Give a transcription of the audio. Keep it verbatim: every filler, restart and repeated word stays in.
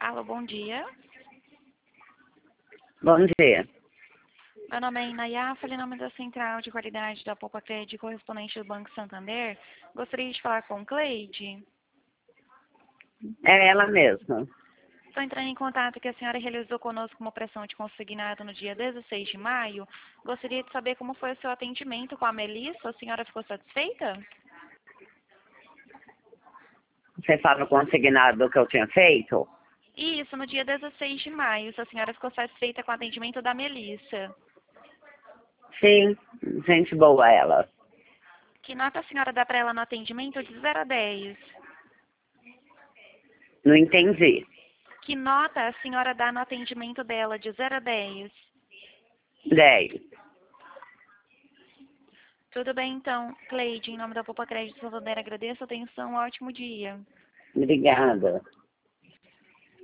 Alô, bom dia. Bom dia. Meu nome é Inayá, falei em nome da Central de Qualidade da Poupa Crédito, correspondente do Banco Santander. Gostaria de falar com Cleide. É ela mesma. Estou entrando em contato que a senhora realizou conosco uma operação de consignado no dia dezesseis de maio. Gostaria de saber como foi o seu atendimento com a Melissa. A senhora ficou satisfeita? Você fala o consignado que eu tinha feito? Isso, no dia dezesseis de maio. Se a senhora ficou satisfeita com o atendimento da Melissa. Sim, gente boa ela. Que nota a senhora dá para ela no atendimento de zero a dez? Não entendi. Que nota a senhora dá no atendimento dela de zero a dez? dez. Tudo bem, então. Cleide, em nome da Poupa Crédito Santander, agradeço a atenção. Um ótimo dia. Obrigada.